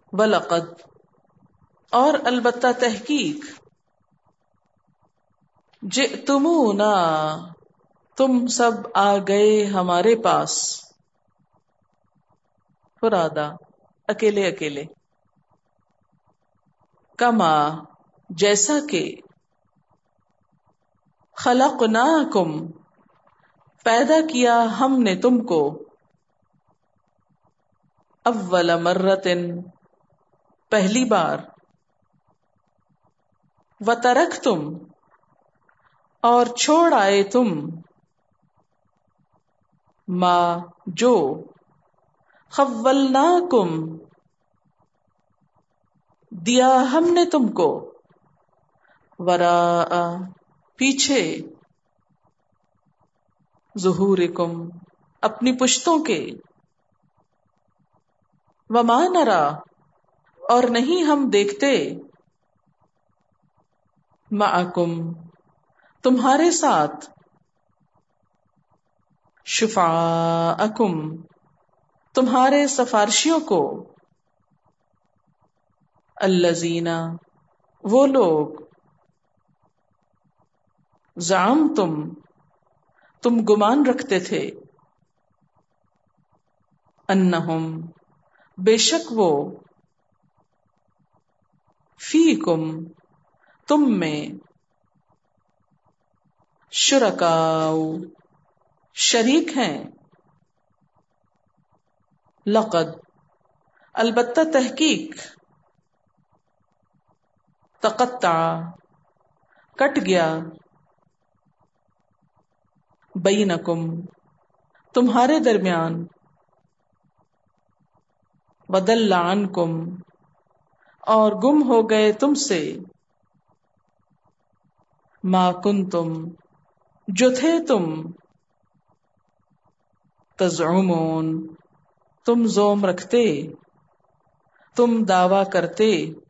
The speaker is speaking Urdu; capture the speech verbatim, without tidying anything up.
وَلَقَدْ اور البتہ تحقیق، جئتمونا تم سب آ گئے ہمارے پاس، فرادا اکیلے اکیلے، کما جیسا کہ، خلقناکم پیدا کیا ہم نے تم کو، اول مرتن پہلی بار، وترکتم اور چھوڑ آئے تم، ما جو، خولناکم دیا ہم نے تم کو، وراء پیچھے، ظہورکم اپنی پشتوں کے، وما نرا اور نہیں ہم دیکھتے، معکم تمہارے ساتھ، شفعاءکم تمہارے سفارشیوں کو، الذین وہ لوگ، زعمتم تم گمان رکھتے تھے، انہم بے شک وہ، فیکم تم میں، شرکاء شریک ہیں، لقد البتہ تحقیق، تقطع کٹ گیا، بینکم تمہارے درمیان، وضل عنکم اور گم ہو گئے تم سے، ما کنتم جو تھے تم، تزعمون تم زعم رکھتے، تم دعویٰ کرتے،